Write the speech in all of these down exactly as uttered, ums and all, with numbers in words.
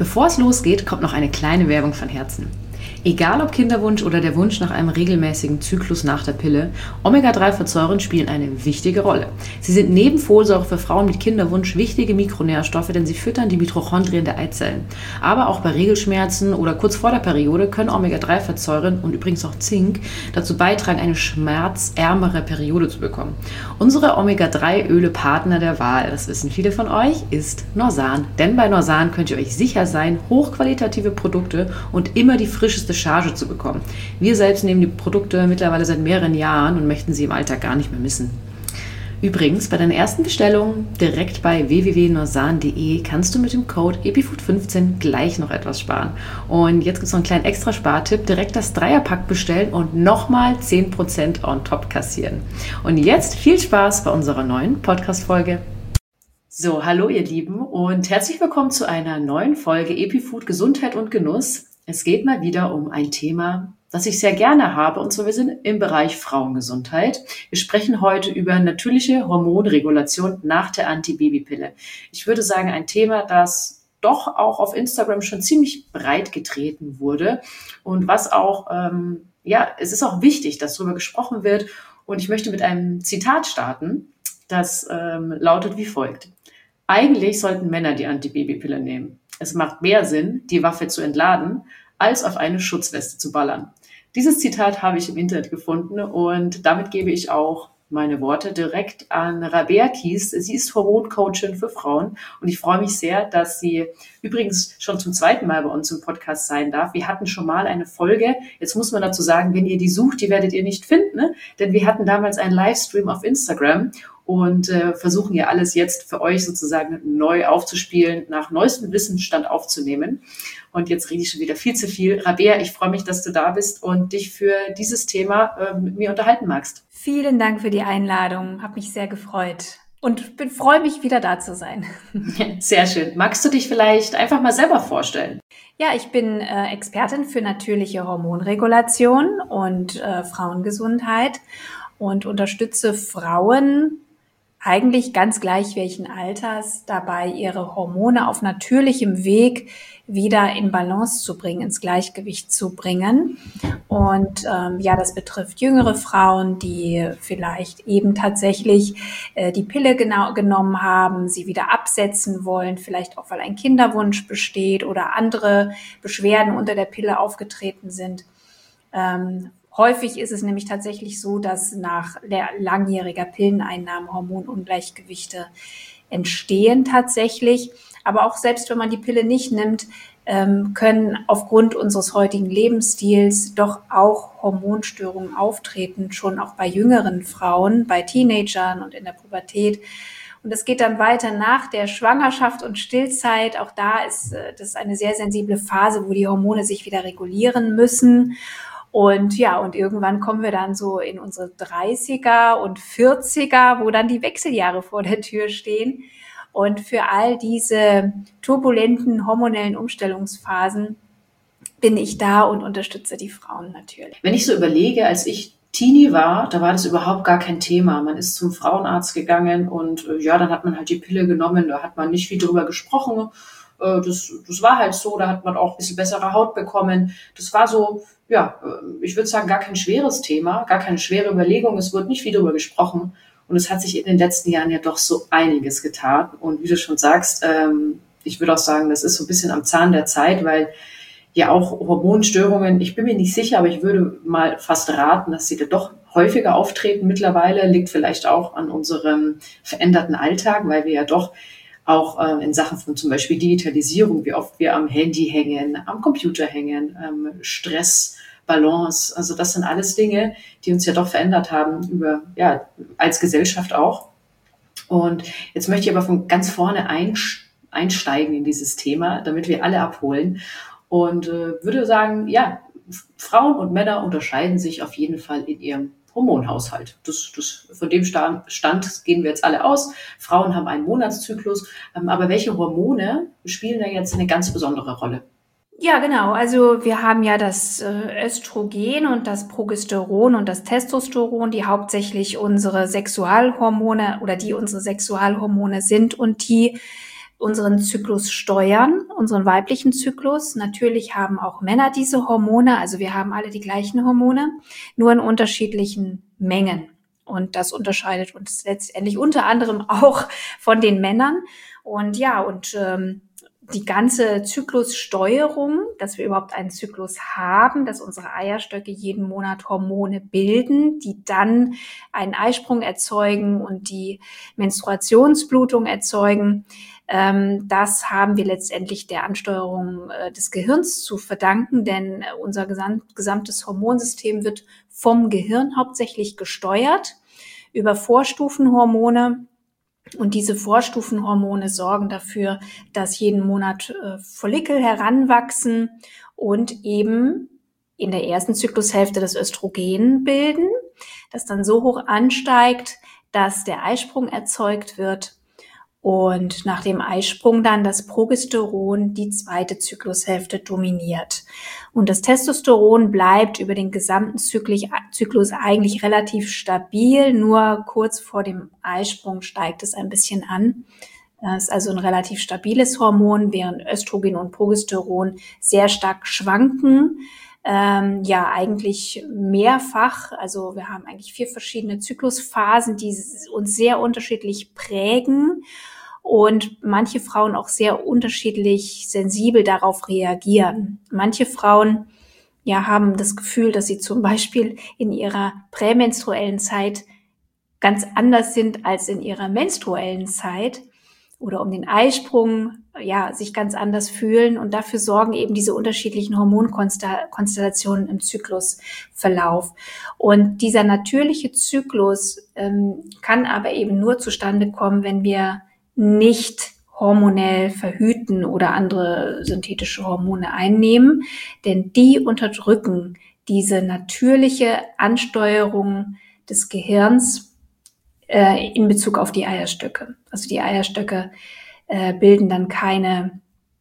Bevor es losgeht, kommt noch eine kleine Werbung von Herzen. Egal ob Kinderwunsch oder der Wunsch nach einem regelmäßigen Zyklus nach der Pille, Omega drei Fettsäuren spielen eine wichtige Rolle. Sie sind neben Folsäure für Frauen mit Kinderwunsch wichtige Mikronährstoffe, denn sie füttern die Mitochondrien der Eizellen. Aber auch bei Regelschmerzen oder kurz vor der Periode können Omega drei Fettsäuren und übrigens auch Zink dazu beitragen, eine schmerzärmere Periode zu bekommen. Unsere Omega drei Öle Partner der Wahl, das wissen viele von euch, ist Norsan. Denn bei Norsan könnt ihr euch sicher sein, hochqualitative Produkte und immer die frischeste Charge zu bekommen. Wir selbst nehmen die Produkte mittlerweile seit mehreren Jahren und möchten sie im Alltag gar nicht mehr missen. Übrigens, bei deiner ersten Bestellung direkt bei w w w punkt norsan punkt d e kannst du mit dem Code E P I F O O D fünfzehn gleich noch etwas sparen. Und jetzt gibt es noch einen kleinen extra Spartipp, direkt das Dreierpack bestellen und nochmal zehn Prozent on top kassieren. Und jetzt viel Spaß bei unserer neuen Podcast-Folge. So, hallo ihr Lieben und herzlich willkommen zu einer neuen Folge EpiFood Gesundheit und Genuss. Es geht mal wieder um ein Thema, das ich sehr gerne habe, und zwar wir sind im Bereich Frauengesundheit. Wir sprechen heute über natürliche Hormonregulation nach der Antibabypille. Ich würde sagen, ein Thema, das doch auch auf Instagram schon ziemlich breit getreten wurde und was auch, ähm, ja, es ist auch wichtig, dass darüber gesprochen wird, und ich möchte mit einem Zitat starten, das ähm, lautet wie folgt. Eigentlich sollten Männer die Antibabypille nehmen. Es macht mehr Sinn, die Waffe zu entladen, als auf eine Schutzweste zu ballern. Dieses Zitat habe ich im Internet gefunden und damit gebe ich auch meine Worte direkt an Rabea Kies. Sie ist Hormoncoachin für Frauen und ich freue mich sehr, dass sie übrigens schon zum zweiten Mal bei uns im Podcast sein darf. Wir hatten schon mal eine Folge. Jetzt muss man dazu sagen, wenn ihr die sucht, die werdet ihr nicht finden, ne? Denn wir hatten damals einen Livestream auf Instagram und äh, versuchen ja alles jetzt für euch sozusagen neu aufzuspielen, nach neuestem Wissensstand aufzunehmen. Und jetzt rede ich schon wieder viel zu viel. Rabea, ich freue mich, dass du da bist und dich für dieses Thema äh, mit mir unterhalten magst. Vielen Dank für die Einladung. Habe mich sehr gefreut und bin, freue mich, wieder da zu sein. Sehr schön. Magst du dich vielleicht einfach mal selber vorstellen? Ja, ich bin äh, Expertin für natürliche Hormonregulation und äh, Frauengesundheit und unterstütze Frauen, eigentlich ganz gleich welchen Alters, dabei ihre Hormone auf natürlichem Weg wieder in Balance zu bringen, ins Gleichgewicht zu bringen. Und ähm, ja, das betrifft jüngere Frauen, die vielleicht eben tatsächlich äh, die Pille genau genommen haben, sie wieder absetzen wollen, vielleicht auch, weil ein Kinderwunsch besteht oder andere Beschwerden unter der Pille aufgetreten sind. Ähm, Häufig ist es nämlich tatsächlich so, dass nach langjähriger Pilleneinnahme Hormonungleichgewichte entstehen tatsächlich. Aber auch selbst wenn man die Pille nicht nimmt, können aufgrund unseres heutigen Lebensstils doch auch Hormonstörungen auftreten, schon auch bei jüngeren Frauen, bei Teenagern und in der Pubertät. Und es geht dann weiter nach der Schwangerschaft und Stillzeit. Auch da ist das eine sehr sensible Phase, wo die Hormone sich wieder regulieren müssen. Und ja, und irgendwann kommen wir dann so in unsere dreißiger und vierziger, wo dann die Wechseljahre vor der Tür stehen. Und für all diese turbulenten hormonellen Umstellungsphasen bin ich da und unterstütze die Frauen natürlich. Wenn ich so überlege, als ich Teenie war, da war das überhaupt gar kein Thema. Man ist zum Frauenarzt gegangen und äh, ja, dann hat man halt die Pille genommen, da hat man nicht viel drüber gesprochen. Äh, das, das war halt so, da hat man auch ein bisschen bessere Haut bekommen. Das war so, ja, ich würde sagen, gar kein schweres Thema, gar keine schwere Überlegung. Es wird nicht viel darüber gesprochen. Und es hat sich in den letzten Jahren ja doch so einiges getan. Und wie du schon sagst, ähm, ich würde auch sagen, das ist so ein bisschen am Zahn der Zeit, weil ja auch Hormonstörungen, ich bin mir nicht sicher, aber ich würde mal fast raten, dass sie da doch häufiger auftreten mittlerweile. Liegt vielleicht auch an unserem veränderten Alltag, weil wir ja doch auch äh, in Sachen von zum Beispiel Digitalisierung, wie oft wir am Handy hängen, am Computer hängen, ähm, Stress, Balance, also das sind alles Dinge, die uns ja doch verändert haben, über ja als Gesellschaft auch. Und jetzt möchte ich aber von ganz vorne einsteigen in dieses Thema, damit wir alle abholen. Und äh, würde sagen, ja, Frauen und Männer unterscheiden sich auf jeden Fall in ihrem Hormonhaushalt. Das, das, von dem Stand, Stand gehen wir jetzt alle aus. Frauen haben einen Monatszyklus. Ähm, aber welche Hormone spielen da jetzt eine ganz besondere Rolle? Ja, genau. Also wir haben ja das äh, Östrogen und das Progesteron und das Testosteron, die hauptsächlich unsere Sexualhormone oder die unsere Sexualhormone sind und die unseren Zyklus steuern, unseren weiblichen Zyklus. Natürlich haben auch Männer diese Hormone, also wir haben alle die gleichen Hormone, nur in unterschiedlichen Mengen. Und das unterscheidet uns letztendlich unter anderem auch von den Männern. Und ja, und ähm, die ganze Zyklussteuerung, dass wir überhaupt einen Zyklus haben, dass unsere Eierstöcke jeden Monat Hormone bilden, die dann einen Eisprung erzeugen und die Menstruationsblutung erzeugen. Ähm, das haben wir letztendlich der Ansteuerung äh, des Gehirns zu verdanken, denn unser gesamt, gesamtes Hormonsystem wird vom Gehirn hauptsächlich gesteuert über Vorstufenhormone. Und diese Vorstufenhormone sorgen dafür, dass jeden Monat äh, Follikel heranwachsen und eben in der ersten Zyklushälfte das Östrogen bilden, das dann so hoch ansteigt, dass der Eisprung erzeugt wird und nach dem Eisprung dann das Progesteron die zweite Zyklushälfte dominiert. Und das Testosteron bleibt über den gesamten Zyklus eigentlich relativ stabil, nur kurz vor dem Eisprung steigt es ein bisschen an. Das ist also ein relativ stabiles Hormon, während Östrogen und Progesteron sehr stark schwanken. Ähm, ja, eigentlich mehrfach. Also wir haben eigentlich vier verschiedene Zyklusphasen, die uns sehr unterschiedlich prägen und manche Frauen auch sehr unterschiedlich sensibel darauf reagieren. Manche Frauen ja haben das Gefühl, dass sie zum Beispiel in ihrer prämenstruellen Zeit ganz anders sind als in ihrer menstruellen Zeit oder um den Eisprung ja sich ganz anders fühlen, und dafür sorgen eben diese unterschiedlichen Hormonkonstellationen im Zyklusverlauf. Und dieser natürliche Zyklus ähm, kann aber eben nur zustande kommen, wenn wir nicht hormonell verhüten oder andere synthetische Hormone einnehmen, denn die unterdrücken diese natürliche Ansteuerung des Gehirns äh, in Bezug auf die Eierstöcke. Also die Eierstöcke äh, bilden dann keine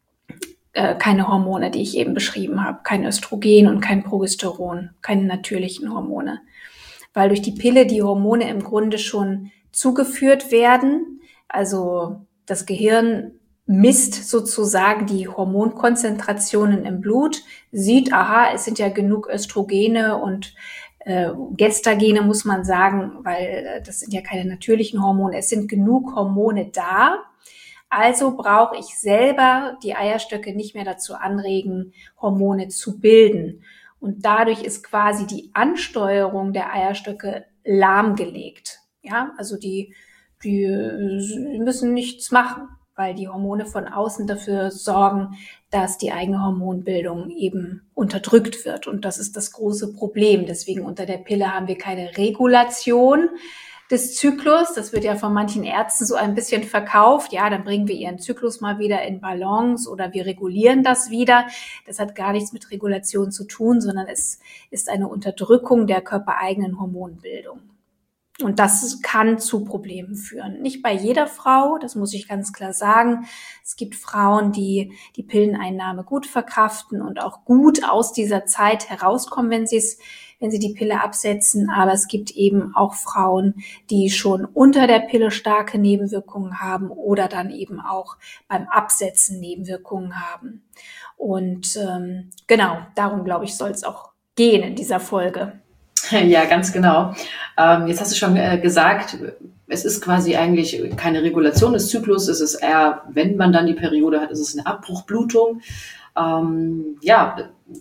äh, keine Hormone, die ich eben beschrieben habe, kein Östrogen und kein Progesteron, keine natürlichen Hormone, weil durch die Pille die Hormone im Grunde schon zugeführt werden. Also das Gehirn misst sozusagen die Hormonkonzentrationen im Blut, sieht, aha, es sind ja genug Östrogene und äh, Gestagene, muss man sagen, weil äh, das sind ja keine natürlichen Hormone, es sind genug Hormone da. Also brauche ich selber die Eierstöcke nicht mehr dazu anregen, Hormone zu bilden. Und dadurch ist quasi die Ansteuerung der Eierstöcke lahmgelegt. Ja, also die Die müssen nichts machen, weil die Hormone von außen dafür sorgen, dass die eigene Hormonbildung eben unterdrückt wird. Und das ist das große Problem. Deswegen unter der Pille haben wir keine Regulation des Zyklus. Das wird ja von manchen Ärzten so ein bisschen verkauft. Ja, dann bringen wir ihren Zyklus mal wieder in Balance oder wir regulieren das wieder. Das hat gar nichts mit Regulation zu tun, sondern es ist eine Unterdrückung der körpereigenen Hormonbildung. Und das kann zu Problemen führen. Nicht bei jeder Frau, das muss ich ganz klar sagen. Es gibt Frauen, die die Pilleneinnahme gut verkraften und auch gut aus dieser Zeit herauskommen, wenn sie es, wenn sie die Pille absetzen. Aber es gibt eben auch Frauen, die schon unter der Pille starke Nebenwirkungen haben oder dann eben auch beim Absetzen Nebenwirkungen haben. Und ähm, genau, darum glaube ich, soll es auch gehen in dieser Folge. Ja, ganz genau. Ähm, jetzt hast du schon äh, gesagt, es ist quasi eigentlich keine Regulation des Zyklus. Es ist eher, wenn man dann die Periode hat, ist es eine Abbruchblutung. Ähm, ja,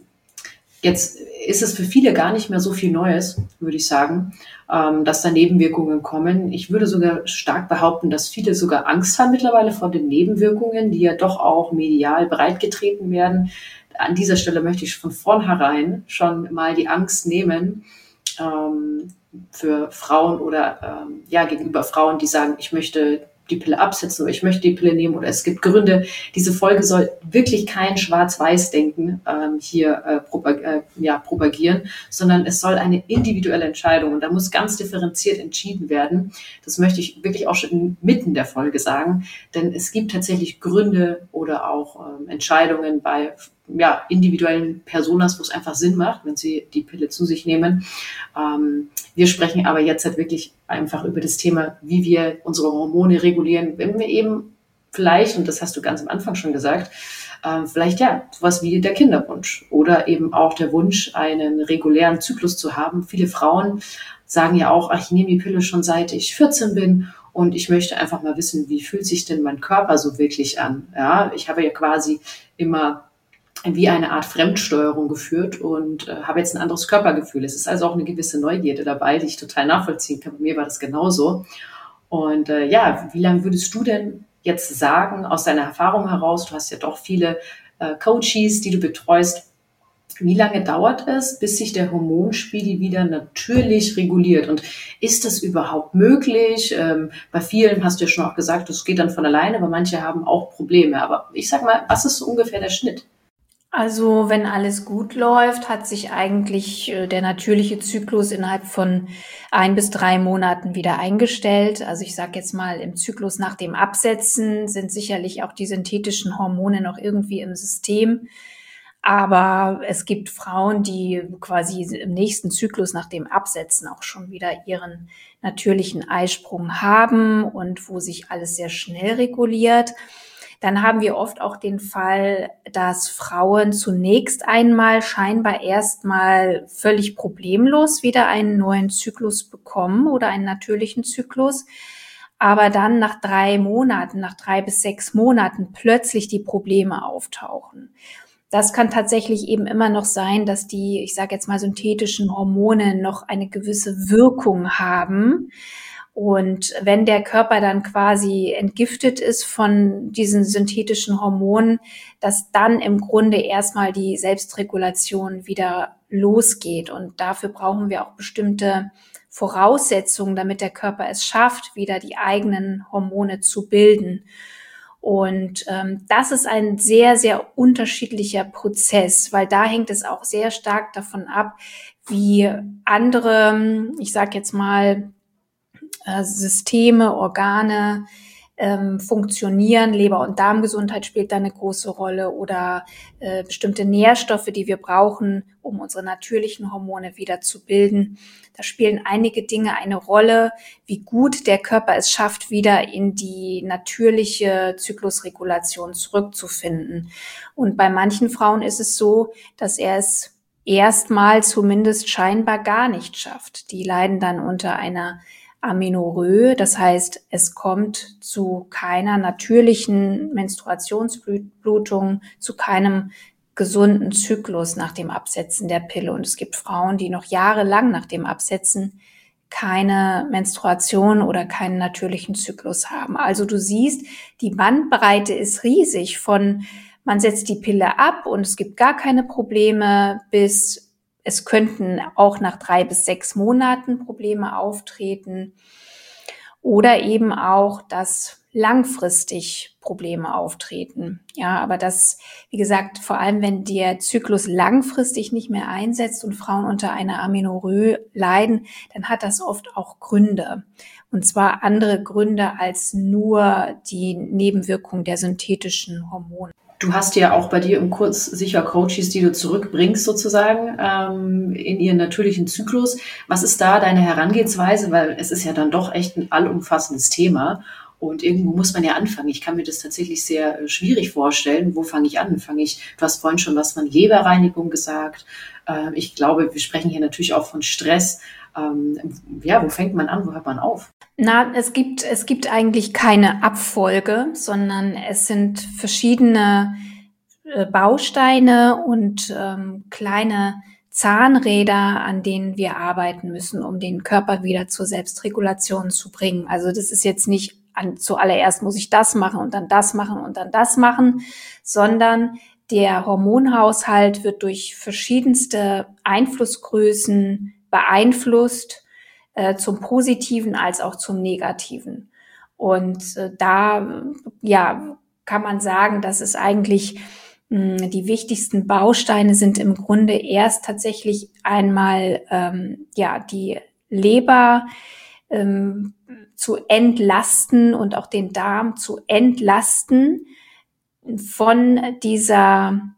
jetzt ist es für viele gar nicht mehr so viel Neues, würde ich sagen, ähm, dass da Nebenwirkungen kommen. Ich würde sogar stark behaupten, dass viele sogar Angst haben mittlerweile vor den Nebenwirkungen, die ja doch auch medial breitgetreten werden. An dieser Stelle möchte ich von vornherein schon mal die Angst nehmen, für Frauen oder ähm, ja gegenüber Frauen, die sagen, ich möchte die Pille absetzen oder ich möchte die Pille nehmen oder es gibt Gründe. Diese Folge soll wirklich kein Schwarz-Weiß-Denken ähm, hier äh, propag- äh, ja, propagieren, sondern es soll eine individuelle Entscheidung und da muss ganz differenziert entschieden werden. Das möchte ich wirklich auch schon mitten der Folge sagen, denn es gibt tatsächlich Gründe oder auch ähm, Entscheidungen bei ja, individuellen Personas, wo es einfach Sinn macht, wenn sie die Pille zu sich nehmen. Ähm, wir sprechen aber jetzt halt wirklich einfach über das Thema, wie wir unsere Hormone regulieren, wenn wir eben vielleicht, und das hast du ganz am Anfang schon gesagt, äh, vielleicht ja, sowas wie der Kinderwunsch oder eben auch der Wunsch, einen regulären Zyklus zu haben. Viele Frauen sagen ja auch, ach, ich nehme die Pille schon seit ich vierzehn bin und ich möchte einfach mal wissen, wie fühlt sich denn mein Körper so wirklich an? Ja, ich habe ja quasi immer wie eine Art Fremdsteuerung geführt und äh, habe jetzt ein anderes Körpergefühl. Es ist also auch eine gewisse Neugierde dabei, die ich total nachvollziehen kann. Bei mir war das genauso. Und äh, ja, wie lange würdest du denn jetzt sagen, aus deiner Erfahrung heraus, du hast ja doch viele äh, Coaches, die du betreust, wie lange dauert es, bis sich der Hormonspiegel wieder natürlich reguliert? Und ist das überhaupt möglich? Ähm, bei vielen hast du ja schon auch gesagt, das geht dann von alleine, aber manche haben auch Probleme. Aber ich sag mal, was ist so ungefähr der Schnitt? Also wenn alles gut läuft, hat sich eigentlich äh, der natürliche Zyklus innerhalb von ein bis drei Monaten wieder eingestellt. Also ich sage jetzt mal, im Zyklus nach dem Absetzen sind sicherlich auch die synthetischen Hormone noch irgendwie im System. Aber es gibt Frauen, die quasi im nächsten Zyklus nach dem Absetzen auch schon wieder ihren natürlichen Eisprung haben und wo sich alles sehr schnell reguliert. Dann haben wir oft auch den Fall, dass Frauen zunächst einmal scheinbar erstmal völlig problemlos wieder einen neuen Zyklus bekommen oder einen natürlichen Zyklus, aber dann nach drei Monaten, nach drei bis sechs Monaten plötzlich die Probleme auftauchen. Das kann tatsächlich eben immer noch sein, dass die, ich sage jetzt mal, synthetischen Hormone noch eine gewisse Wirkung haben. Und wenn der Körper dann quasi entgiftet ist von diesen synthetischen Hormonen, dass dann im Grunde erstmal die Selbstregulation wieder losgeht. Und dafür brauchen wir auch bestimmte Voraussetzungen, damit der Körper es schafft, wieder die eigenen Hormone zu bilden. Und ähm, das ist ein sehr, sehr unterschiedlicher Prozess, weil da hängt es auch sehr stark davon ab, wie andere, ich sage jetzt mal, äh, Systeme, Organe ähm, funktionieren. Leber- und Darmgesundheit spielt da eine große Rolle oder äh, bestimmte Nährstoffe, die wir brauchen, um unsere natürlichen Hormone wieder zu bilden. Da spielen einige Dinge eine Rolle, wie gut der Körper es schafft, wieder in die natürliche Zyklusregulation zurückzufinden. Und bei manchen Frauen ist es so, dass er es erstmal zumindest scheinbar gar nicht schafft. Die leiden dann unter einer Amenorrhoe, das heißt, es kommt zu keiner natürlichen Menstruationsblutung, zu keinem gesunden Zyklus nach dem Absetzen der Pille. Und es gibt Frauen, die noch jahrelang nach dem Absetzen keine Menstruation oder keinen natürlichen Zyklus haben. Also du siehst, die Bandbreite ist riesig von man setzt die Pille ab und es gibt gar keine Probleme bis es könnten auch nach drei bis sechs Monaten Probleme auftreten oder eben auch, dass langfristig Probleme auftreten. Ja, aber das, wie gesagt, vor allem wenn der Zyklus langfristig nicht mehr einsetzt und Frauen unter einer Amenorrhoe leiden, dann hat das oft auch Gründe. Und zwar andere Gründe als nur die Nebenwirkung der synthetischen Hormone. Du hast ja auch bei dir im Kurs sicher Coaches, die du zurückbringst sozusagen ähm, in ihren natürlichen Zyklus. Was ist da deine Herangehensweise? Weil es ist ja dann doch echt ein allumfassendes Thema und irgendwo muss man ja anfangen. Ich kann mir das tatsächlich sehr äh, schwierig vorstellen. Wo fange ich an? Fange ich? Du hast vorhin schon was von Leberreinigung gesagt. Ähm, ich glaube, wir sprechen hier natürlich auch von Stress. Ähm, ja, wo fängt man an? Wo hört man auf? Na, es gibt, es gibt eigentlich keine Abfolge, sondern es sind verschiedene äh, Bausteine und ähm, kleine Zahnräder, an denen wir arbeiten müssen, um den Körper wieder zur Selbstregulation zu bringen. Also das ist jetzt nicht an, zuallererst muss ich das machen und dann das machen und dann das machen, sondern der Hormonhaushalt wird durch verschiedenste Einflussgrößen beeinflusst, äh, zum Positiven als auch zum Negativen. Und äh, da ja, kann man sagen, dass es eigentlich mh, die wichtigsten Bausteine sind im Grunde erst tatsächlich einmal ähm, ja die Leber ähm, zu entlasten und auch den Darm zu entlasten von dieser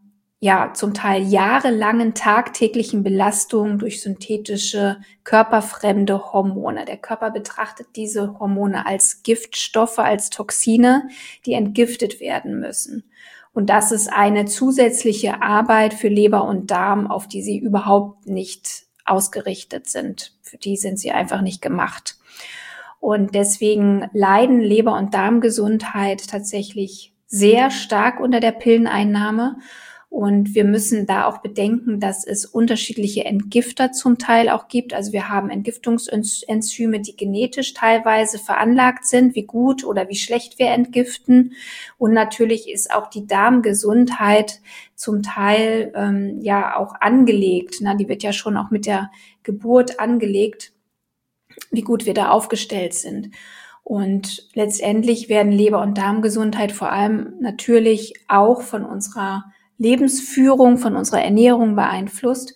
ja zum Teil jahrelangen tagtäglichen Belastungen durch synthetische, körperfremde Hormone. Der Körper betrachtet diese Hormone als Giftstoffe, als Toxine, die entgiftet werden müssen. Und das ist eine zusätzliche Arbeit für Leber und Darm, auf die sie überhaupt nicht ausgerichtet sind. Für die sind sie einfach nicht gemacht. Und deswegen leiden Leber- und Darmgesundheit tatsächlich sehr stark unter der Pilleneinnahme. Und wir müssen da auch bedenken, dass es unterschiedliche Entgifter zum Teil auch gibt. Also wir haben Entgiftungsenzyme, die genetisch teilweise veranlagt sind, wie gut oder wie schlecht wir entgiften. Und natürlich ist auch die Darmgesundheit zum Teil ähm, ja auch angelegt. Na, die wird ja schon auch mit der Geburt angelegt, wie gut wir da aufgestellt sind. Und letztendlich werden Leber- und Darmgesundheit vor allem natürlich auch von unserer Lebensführung, von unserer Ernährung beeinflusst.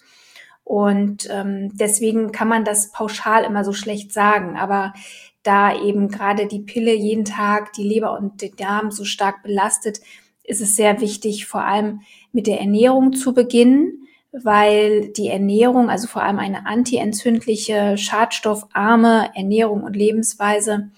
Und ähm, deswegen kann man das pauschal immer so schlecht sagen. Aber da eben gerade die Pille jeden Tag die Leber und den Darm so stark belastet, ist es sehr wichtig, vor allem mit der Ernährung zu beginnen, weil die Ernährung, also vor allem eine antientzündliche, schadstoffarme Ernährung und Lebensweise,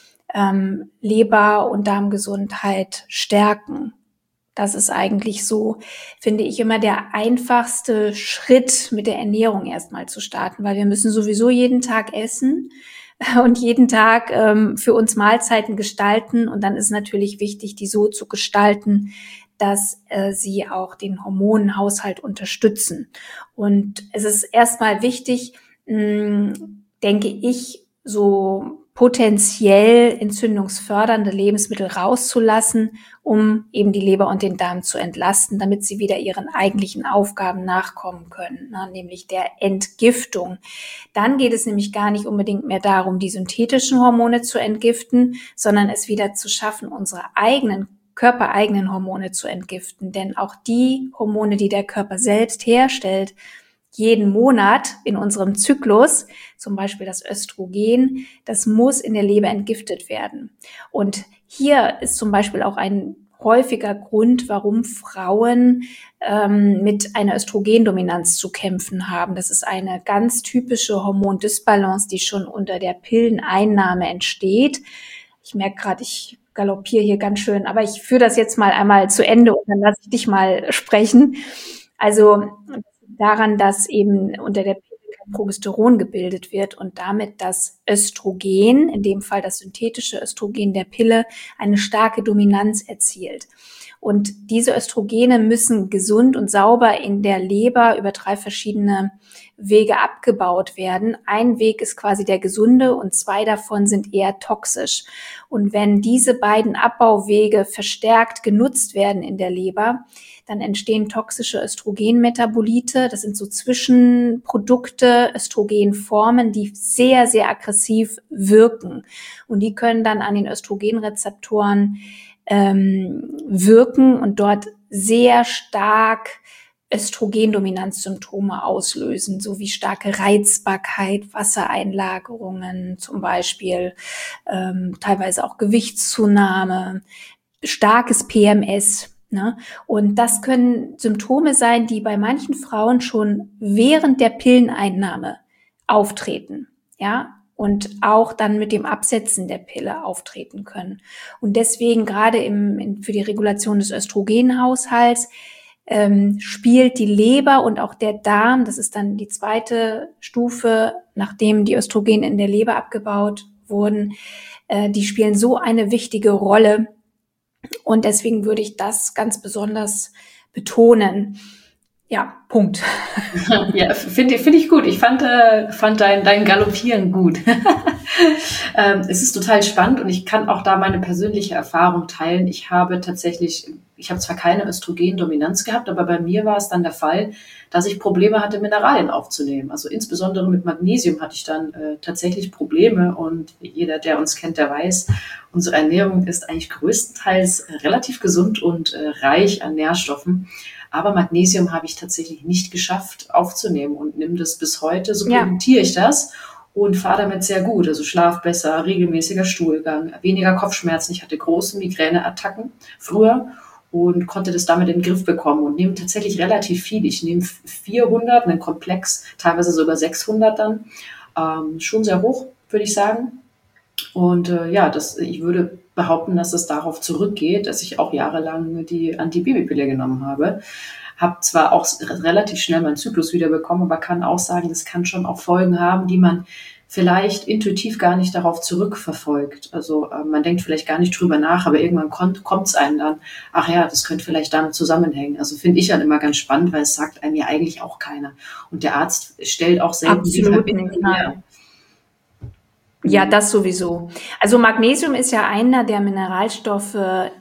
ähm, Leber- und Darmgesundheit stärken. Das ist eigentlich so, finde ich, immer der einfachste Schritt, mit der Ernährung erstmal zu starten, weil wir müssen sowieso jeden Tag essen und jeden Tag ähm, für uns Mahlzeiten gestalten. Und dann ist natürlich wichtig, die so zu gestalten, dass äh, sie auch den Hormonenhaushalt unterstützen. Und es ist erstmal wichtig, mh, denke ich, so potenziell entzündungsfördernde Lebensmittel rauszulassen, um eben die Leber und den Darm zu entlasten, damit sie wieder ihren eigentlichen Aufgaben nachkommen können, ne, nämlich der Entgiftung. Dann geht es nämlich gar nicht unbedingt mehr darum, die synthetischen Hormone zu entgiften, sondern es wieder zu schaffen, unsere eigenen körpereigenen Hormone zu entgiften. Denn auch die Hormone, die der Körper selbst herstellt, jeden Monat in unserem Zyklus, zum Beispiel das Östrogen, das muss in der Leber entgiftet werden. Und hier ist zum Beispiel auch ein häufiger Grund, warum Frauen ähm, mit einer Östrogendominanz zu kämpfen haben. Das ist eine ganz typische Hormondysbalance, die schon unter der Pilleneinnahme entsteht. Ich merke gerade, ich galoppiere hier ganz schön, aber ich führe das jetzt mal einmal zu Ende und dann lasse ich dich mal sprechen. Also daran, dass eben unter der Pille kein Progesteron gebildet wird und damit das Östrogen, in dem Fall das synthetische Östrogen der Pille, eine starke Dominanz erzielt. Und diese Östrogene müssen gesund und sauber in der Leber über drei verschiedene Wege abgebaut werden. Ein Weg ist quasi der gesunde und zwei davon sind eher toxisch. Und wenn diese beiden Abbauwege verstärkt genutzt werden in der Leber, dann entstehen toxische Östrogenmetabolite. Das sind so Zwischenprodukte, Östrogenformen, die sehr, sehr aggressiv wirken. Und die können dann an den Östrogenrezeptoren ähm, wirken und dort sehr stark Östrogendominanzsymptome auslösen, sowie starke Reizbarkeit, Wassereinlagerungen zum Beispiel, ähm, teilweise auch Gewichtszunahme, starkes P M S. Ne? Und das können Symptome sein, die bei manchen Frauen schon während der Pilleneinnahme auftreten, ja, und auch dann mit dem Absetzen der Pille auftreten können. Und deswegen gerade im, in, für die Regulation des Östrogenhaushalts ähm, spielt die Leber und auch der Darm, das ist dann die zweite Stufe, nachdem die Östrogene in der Leber abgebaut wurden, äh, die spielen so eine wichtige Rolle. Und deswegen würde ich das ganz besonders betonen. Ja, Punkt. Ja, finde find ich gut. Ich fand, äh, fand dein, dein Galoppieren gut. ähm, es ist total spannend und ich kann auch da meine persönliche Erfahrung teilen. Ich habe tatsächlich, ich habe zwar keine Östrogendominanz gehabt, aber bei mir war es dann der Fall, dass ich Probleme hatte, Mineralien aufzunehmen. Also insbesondere mit Magnesium hatte ich dann äh, tatsächlich Probleme und jeder, der uns kennt, der weiß, unsere Ernährung ist eigentlich größtenteils relativ gesund und äh, reich an Nährstoffen. Aber Magnesium habe ich tatsächlich nicht geschafft aufzunehmen und nehme das bis heute, supplementiere ich das und fahre damit sehr gut. Also Schlaf besser, regelmäßiger Stuhlgang, weniger Kopfschmerzen. Ich hatte große Migräneattacken früher und konnte das damit in den Griff bekommen und nehme tatsächlich relativ viel. Ich nehme vierhundert, einen Komplex, teilweise sogar sechshundert dann. Ähm, schon sehr hoch, würde ich sagen. Und äh, ja, das, ich würde behaupten, dass es darauf zurückgeht, dass ich auch jahrelang die Antibabypille genommen habe. Habe zwar auch relativ schnell meinen Zyklus wiederbekommen, aber kann auch sagen, das kann schon auch Folgen haben, die man vielleicht intuitiv gar nicht darauf zurückverfolgt. Also äh, man denkt vielleicht gar nicht drüber nach, aber irgendwann kommt es einem dann, ach ja, das könnte vielleicht damit zusammenhängen. Also finde ich dann immer ganz spannend, weil es sagt einem ja eigentlich auch keiner. Und der Arzt stellt auch selten die Verbindung her. Ja, das sowieso. Also Magnesium ist ja einer der Mineralstoffe,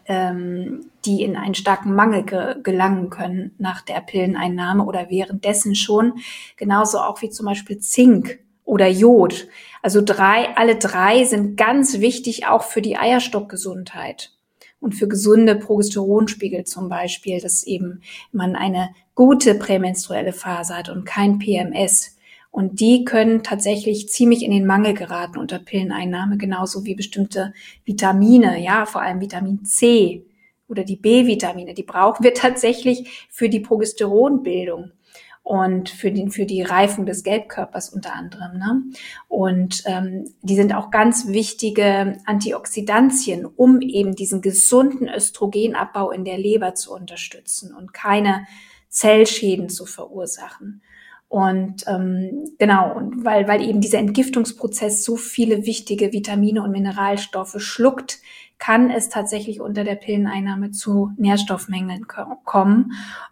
ähm, die in einen starken Mangel ge- gelangen können nach der Pilleneinnahme oder währenddessen schon. Genauso auch wie zum Beispiel Zink oder Jod. Also drei, alle drei sind ganz wichtig auch für die Eierstockgesundheit und für gesunde Progesteronspiegel zum Beispiel, dass eben man eine gute prämenstruelle Phase hat und kein P M S. Und die können tatsächlich ziemlich in den Mangel geraten unter Pilleneinnahme, genauso wie bestimmte Vitamine, ja, vor allem Vitamin C oder die B-Vitamine. Die brauchen wir tatsächlich für die Progesteronbildung und für die, für die Reifung des Gelbkörpers unter anderem, ne? Und ähm, die sind auch ganz wichtige Antioxidantien, um eben diesen gesunden Östrogenabbau in der Leber zu unterstützen und keine Zellschäden zu verursachen. Und ähm, genau, und weil weil eben dieser Entgiftungsprozess so viele wichtige Vitamine und Mineralstoffe schluckt, kann es tatsächlich unter der Pilleneinnahme zu Nährstoffmängeln ko- kommen.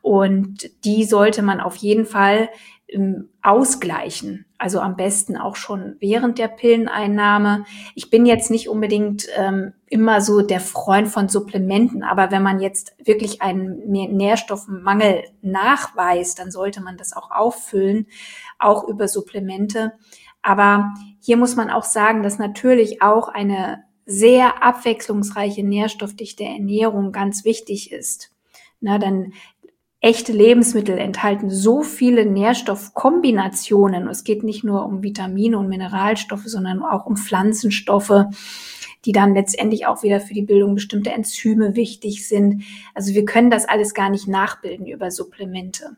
Und die sollte man auf jeden Fall ähm, ausgleichen. Also am besten auch schon während der Pilleneinnahme. Ich bin jetzt nicht unbedingt ähm, immer so der Freund von Supplementen, aber wenn man jetzt wirklich einen Nährstoffmangel nachweist, dann sollte man das auch auffüllen, auch über Supplemente. Aber hier muss man auch sagen, dass natürlich auch eine sehr abwechslungsreiche, nährstoffdichte Ernährung ganz wichtig ist. Na, denn echte Lebensmittel enthalten so viele Nährstoffkombinationen. Es geht nicht nur um Vitamine und Mineralstoffe, sondern auch um Pflanzenstoffe, die dann letztendlich auch wieder für die Bildung bestimmter Enzyme wichtig sind. Also wir können das alles gar nicht nachbilden über Supplemente.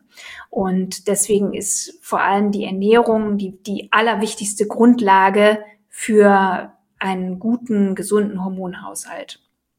Und deswegen ist vor allem die Ernährung die, die allerwichtigste Grundlage für einen guten, gesunden Hormonhaushalt.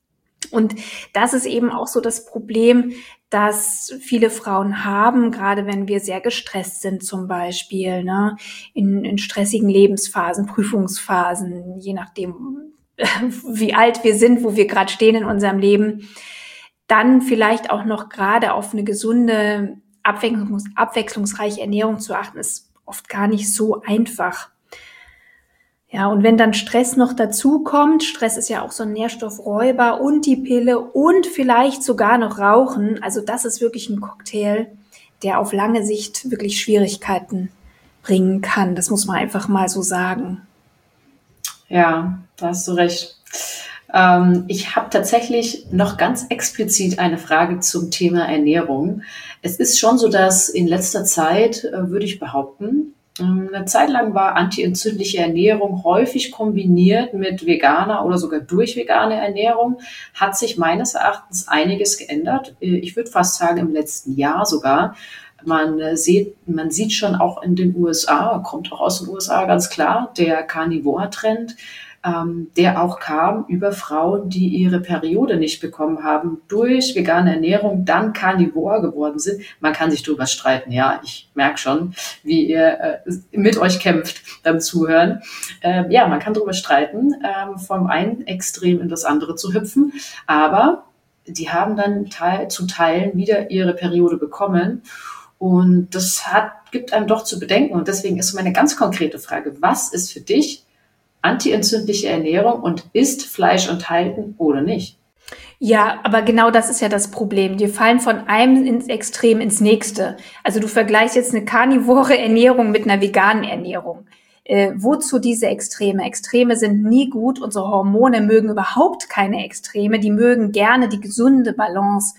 Und das ist eben auch so das Problem, dass viele Frauen haben, gerade wenn wir sehr gestresst sind zum Beispiel, ne, in, in stressigen Lebensphasen, Prüfungsphasen, je nachdem, wie alt wir sind, wo wir gerade stehen in unserem Leben, dann vielleicht auch noch gerade auf eine gesunde, abwechslungs- abwechslungsreiche Ernährung zu achten, ist oft gar nicht so einfach. Ja, und wenn dann Stress noch dazu kommt, Stress ist ja auch so ein Nährstoffräuber und die Pille und vielleicht sogar noch Rauchen, also das ist wirklich ein Cocktail, der auf lange Sicht wirklich Schwierigkeiten bringen kann. Das muss man einfach mal so sagen. Ja, da hast du recht. Ähm, ich habe tatsächlich noch ganz explizit eine Frage zum Thema Ernährung. Es ist schon so, dass in letzter Zeit, äh, würde ich behaupten, eine Zeit lang war antientzündliche Ernährung häufig kombiniert mit veganer oder sogar durch vegane Ernährung. Hat sich meines Erachtens einiges geändert. Ich würde fast sagen, im letzten Jahr sogar. Man sieht, man sieht schon auch in den U S A, kommt auch aus den U S A ganz klar, der Carnivore-Trend, ähm, der auch kam über Frauen, die ihre Periode nicht bekommen haben, durch vegane Ernährung dann Carnivore geworden sind. Man kann sich drüber streiten, ja, ich merke schon, wie ihr äh, mit euch kämpft beim Zuhören. Ähm, ja, man kann drüber streiten, ähm, vom einen Extrem in das andere zu hüpfen, aber die haben dann teil, zu Teilen wieder ihre Periode bekommen. Und das hat, gibt einem doch zu bedenken. Und deswegen ist meine ganz konkrete Frage, was ist für dich antientzündliche Ernährung und ist Fleisch enthalten oder nicht? Ja, aber genau das ist ja das Problem. Wir fallen von einem ins Extrem ins nächste. Also du vergleichst jetzt eine karnivore Ernährung mit einer veganen Ernährung. Äh, wozu diese Extreme? Extreme sind nie gut. Unsere Hormone mögen überhaupt keine Extreme. Die mögen gerne die gesunde Balance.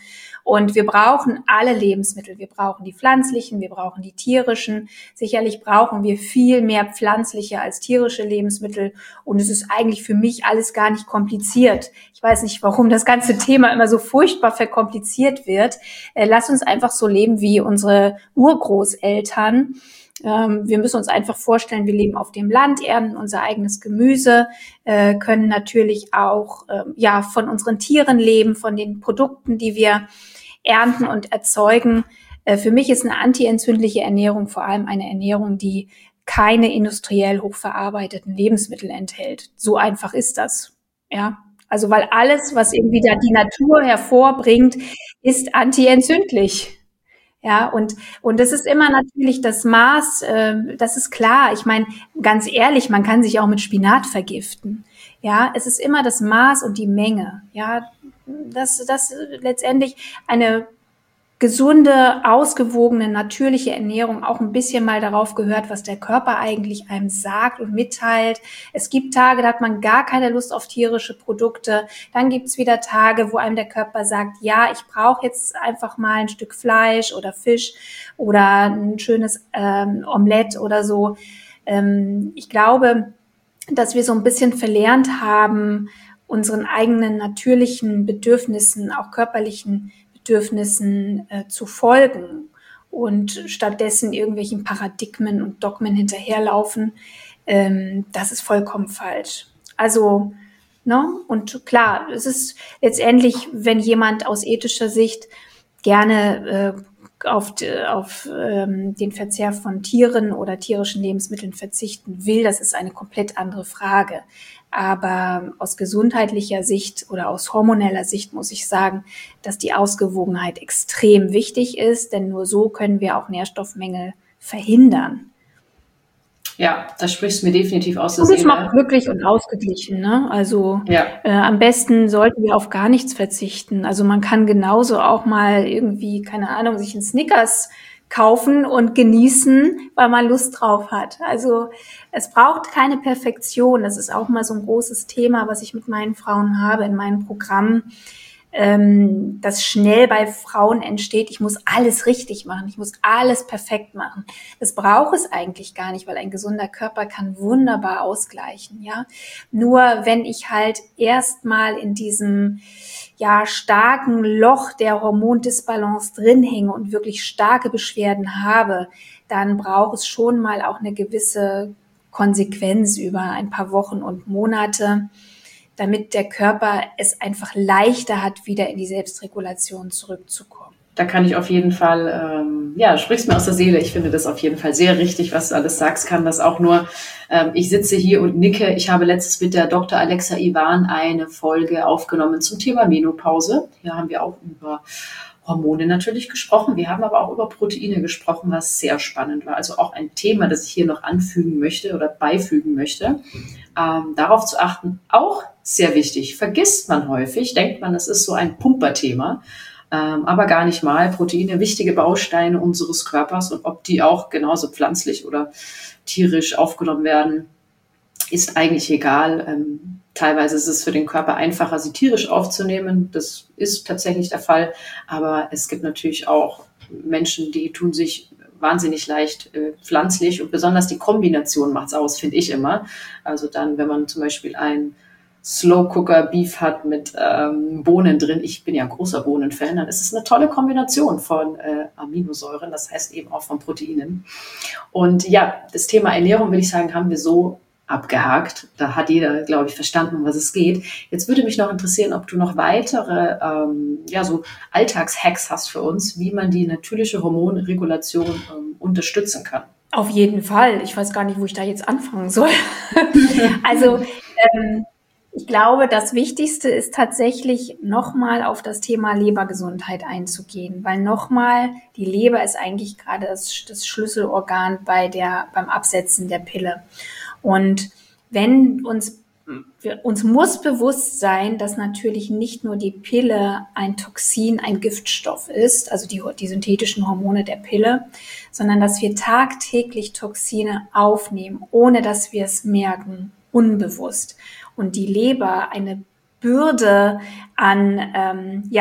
Und wir brauchen alle Lebensmittel. Wir brauchen die pflanzlichen, wir brauchen die tierischen. Sicherlich brauchen wir viel mehr pflanzliche als tierische Lebensmittel. Und es ist eigentlich für mich alles gar nicht kompliziert. Ich weiß nicht, warum das ganze Thema immer so furchtbar verkompliziert wird. Äh, lass uns einfach so leben wie unsere Urgroßeltern. Ähm, wir müssen uns einfach vorstellen, wir leben auf dem Land, ernten unser eigenes Gemüse, äh, können natürlich auch ähm, ja von unseren Tieren leben, von den Produkten, die wir ernten und erzeugen. Äh, für mich ist eine antientzündliche Ernährung vor allem eine Ernährung, die keine industriell hochverarbeiteten Lebensmittel enthält. So einfach ist das, ja. Also weil alles, was irgendwie da die Natur hervorbringt, ist antientzündlich. Ja, und und das ist immer natürlich das Maß, äh, das ist klar. Ich meine, ganz ehrlich, man kann sich auch mit Spinat vergiften. Ja, es ist immer das Maß und die Menge. Ja, dass das letztendlich eine gesunde, ausgewogene, natürliche Ernährung auch ein bisschen mal darauf gehört, was der Körper eigentlich einem sagt und mitteilt. Es gibt Tage, da hat man gar keine Lust auf tierische Produkte. Dann gibt's wieder Tage, wo einem der Körper sagt, ja, ich brauche jetzt einfach mal ein Stück Fleisch oder Fisch oder ein schönes ähm, Omelett oder so. Ähm, ich glaube, dass wir so ein bisschen verlernt haben, unseren eigenen natürlichen Bedürfnissen, auch körperlichen Bedürfnissen äh, zu folgen und stattdessen irgendwelchen Paradigmen und Dogmen hinterherlaufen, ähm, das ist vollkommen falsch. Also, ne? Und klar, es ist letztendlich, wenn jemand aus ethischer Sicht gerne äh, auf, auf ähm, den Verzehr von Tieren oder tierischen Lebensmitteln verzichten will, das ist eine komplett andere Frage. Aber aus gesundheitlicher Sicht oder aus hormoneller Sicht muss ich sagen, dass die Ausgewogenheit extrem wichtig ist, denn nur so können wir auch Nährstoffmängel verhindern. Ja, das sprichst du mir definitiv aus der Und es Seele. macht glücklich und ausgeglichen, ne? Also Ja. äh, am besten sollten wir auf gar nichts verzichten. Also man kann genauso auch mal irgendwie, keine Ahnung, sich einen Snickers kaufen und genießen, weil man Lust drauf hat. Also es braucht keine Perfektion. Das ist auch mal so ein großes Thema, was ich mit meinen Frauen habe in meinem Programm, ähm, das schnell bei Frauen entsteht. Ich muss alles richtig machen. Ich muss alles perfekt machen. Das braucht es eigentlich gar nicht, weil ein gesunder Körper kann wunderbar ausgleichen, ja. Nur wenn ich halt erstmal in diesem ja starken Loch der Hormondisbalance drin hänge und wirklich starke Beschwerden habe, dann braucht es schon mal auch eine gewisse Konsequenz über ein paar Wochen und Monate, damit der Körper es einfach leichter hat, wieder in die Selbstregulation zurückzukommen. Da kann ich auf jeden Fall, ähm, ja, du sprichst mir aus der Seele. Ich finde das auf jeden Fall sehr richtig, was du alles sagst. Kann das auch nur, ähm, ich sitze hier und nicke. Ich habe letztens mit der Doktor Alexa Iwan eine Folge aufgenommen zum Thema Menopause. Hier haben wir auch über Hormone natürlich gesprochen. Wir haben aber auch über Proteine gesprochen, was sehr spannend war. Also auch ein Thema, das ich hier noch anfügen möchte oder beifügen möchte. Ähm, darauf zu achten, auch sehr wichtig. Vergisst man häufig, denkt man, es ist so ein Pumperthema. Ähm, aber gar nicht mal. Proteine, wichtige Bausteine unseres Körpers, und ob die auch genauso pflanzlich oder tierisch aufgenommen werden, ist eigentlich egal. Ähm, teilweise ist es für den Körper einfacher, sie tierisch aufzunehmen. Das ist tatsächlich der Fall. Aber es gibt natürlich auch Menschen, die tun sich wahnsinnig leicht äh, pflanzlich, und besonders die Kombination macht's aus, finde ich immer. Also dann, wenn man zum Beispiel ein Slow Cooker Beef hat mit ähm, Bohnen drin. Ich bin ja ein großer Bohnenfan. Dann ist es eine tolle Kombination von äh, Aminosäuren, das heißt eben auch von Proteinen. Und ja, das Thema Ernährung, will ich sagen, haben wir so abgehakt. Da hat jeder, glaube ich, verstanden, um was es geht. Jetzt würde mich noch interessieren, ob du noch weitere ähm, ja, so Alltagshacks hast für uns, wie man die natürliche Hormonregulation ähm, unterstützen kann. Auf jeden Fall. Ich weiß gar nicht, wo ich da jetzt anfangen soll. Also ähm, ich glaube, das Wichtigste ist tatsächlich nochmal auf das Thema Lebergesundheit einzugehen, weil nochmal die Leber ist eigentlich gerade das, das Schlüsselorgan bei der, beim Absetzen der Pille. Und wenn uns, uns muss bewusst sein, dass natürlich nicht nur die Pille ein Toxin, ein Giftstoff ist, also die, die synthetischen Hormone der Pille, sondern dass wir tagtäglich Toxine aufnehmen, ohne dass wir es merken, unbewusst. Und die Leber eine Bürde an, ähm, ja,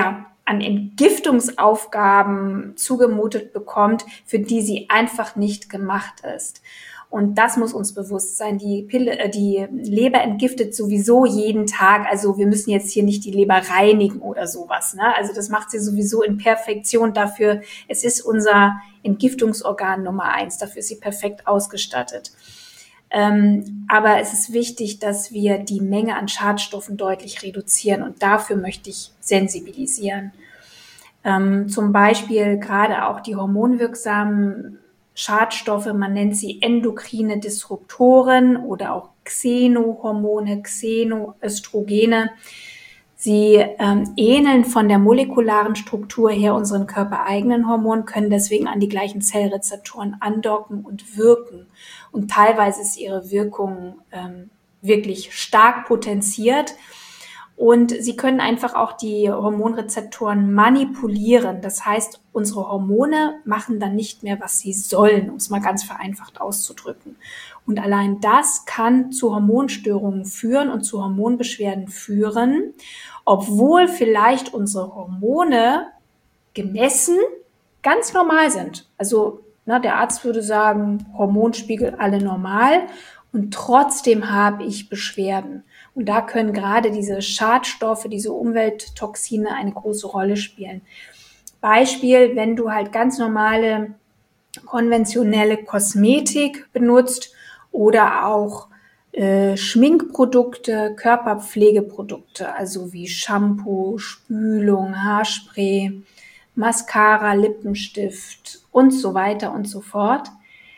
an Entgiftungsaufgaben zugemutet bekommt, für die sie einfach nicht gemacht ist. Und das muss uns bewusst sein. Die Pille, äh, die Leber entgiftet sowieso jeden Tag. Also wir müssen jetzt hier nicht die Leber reinigen oder sowas, ne? Also das macht sie sowieso in Perfektion dafür. Es ist unser Entgiftungsorgan Nummer eins. Dafür ist sie perfekt ausgestattet. Ähm, aber es ist wichtig, dass wir die Menge an Schadstoffen deutlich reduzieren. Und dafür möchte ich sensibilisieren. Ähm, zum Beispiel gerade auch die hormonwirksamen Schadstoffe, man nennt sie endokrine Disruptoren oder auch Xenohormone, Xenoöstrogene. Sie ähm, ähneln von der molekularen Struktur her unseren körpereigenen Hormonen, können deswegen an die gleichen Zellrezeptoren andocken und wirken. Und teilweise ist ihre Wirkung ähm, wirklich stark potenziert. Und sie können einfach auch die Hormonrezeptoren manipulieren. Das heißt, unsere Hormone machen dann nicht mehr, was sie sollen, um es mal ganz vereinfacht auszudrücken. Und allein das kann zu Hormonstörungen führen und zu Hormonbeschwerden führen, obwohl vielleicht unsere Hormone gemessen ganz normal sind. Also na, der Arzt würde sagen, Hormonspiegel alle normal und trotzdem habe ich Beschwerden. Und da können gerade diese Schadstoffe, diese Umwelttoxine eine große Rolle spielen. Beispiel, wenn du halt ganz normale konventionelle Kosmetik benutzt oder auch äh, Schminkprodukte, Körperpflegeprodukte, also wie Shampoo, Spülung, Haarspray, Mascara, Lippenstift und so weiter und so fort.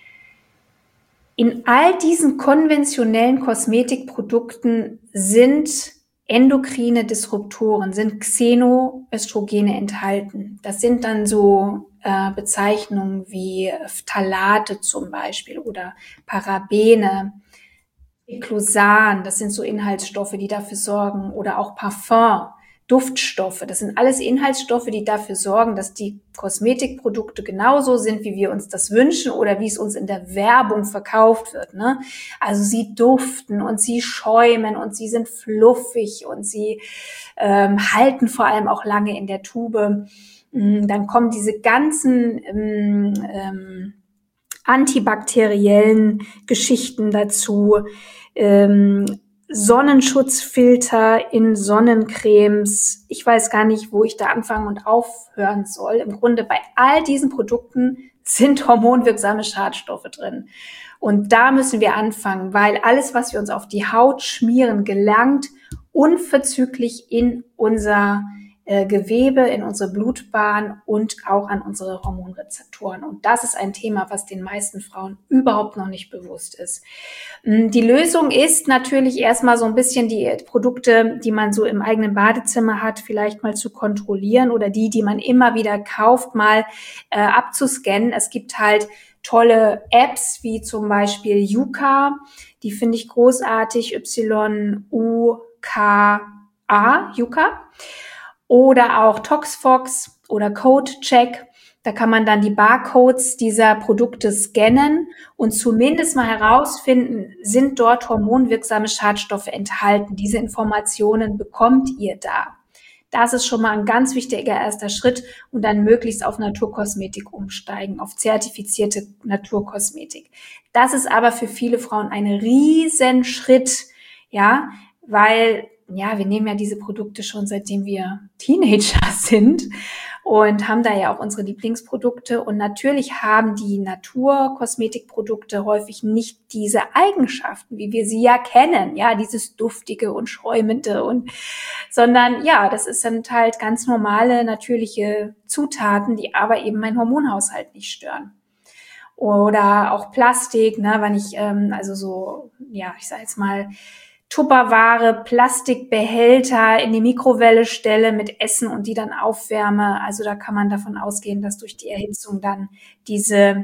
In all diesen konventionellen Kosmetikprodukten sind endokrine Disruptoren, sind Xenoöstrogene enthalten. Das sind dann so äh, Bezeichnungen wie Phthalate zum Beispiel oder Parabene, Eclosan, das sind so Inhaltsstoffe, die dafür sorgen, oder auch Parfum, Duftstoffe. Das sind alles Inhaltsstoffe, die dafür sorgen, dass die Kosmetikprodukte genauso sind, wie wir uns das wünschen oder wie es uns in der Werbung verkauft wird, ne? Also sie duften und sie schäumen und sie sind fluffig und sie ähm, halten vor allem auch lange in der Tube. Dann kommen diese ganzen ähm, ähm, antibakteriellen Geschichten dazu, ähm, Sonnenschutzfilter in Sonnencremes. Ich weiß gar nicht, wo ich da anfangen und aufhören soll. Im Grunde bei all diesen Produkten sind hormonwirksame Schadstoffe drin. Und da müssen wir anfangen, weil alles, was wir uns auf die Haut schmieren, gelangt unverzüglich in unser äh, Gewebe, in unsere Blutbahn und auch an unsere Hormonrezeptoren. Und das ist ein Thema, was den meisten Frauen überhaupt noch nicht bewusst ist. Die Lösung ist natürlich erstmal so ein bisschen die Produkte, die man so im eigenen Badezimmer hat, vielleicht mal zu kontrollieren oder die, die man immer wieder kauft, mal äh, abzuscannen. Es gibt halt tolle Apps wie zum Beispiel Yuka, die finde ich großartig, Y U K A, Yuka. Oder auch Toxfox oder CodeCheck. Da kann man dann die Barcodes dieser Produkte scannen und zumindest mal herausfinden, sind dort hormonwirksame Schadstoffe enthalten. Diese Informationen bekommt ihr da. Das ist schon mal ein ganz wichtiger erster Schritt und dann möglichst auf Naturkosmetik umsteigen, auf zertifizierte Naturkosmetik. Das ist aber für viele Frauen ein Riesenschritt, ja, weil ja, wir nehmen ja diese Produkte schon seitdem wir Teenager sind und haben da ja auch unsere Lieblingsprodukte. Und natürlich haben die Naturkosmetikprodukte häufig nicht diese Eigenschaften, wie wir sie ja kennen. Ja, dieses Duftige und Schäumende und, sondern ja, das sind halt ganz normale, natürliche Zutaten, die aber eben meinen Hormonhaushalt nicht stören. Oder auch Plastik, ne, wenn ich, ähm, also so, ja, ich sag jetzt mal, Tupperware, Plastikbehälter in die Mikrowelle stelle mit Essen und die dann aufwärme. Also da kann man davon ausgehen, dass durch die Erhitzung dann diese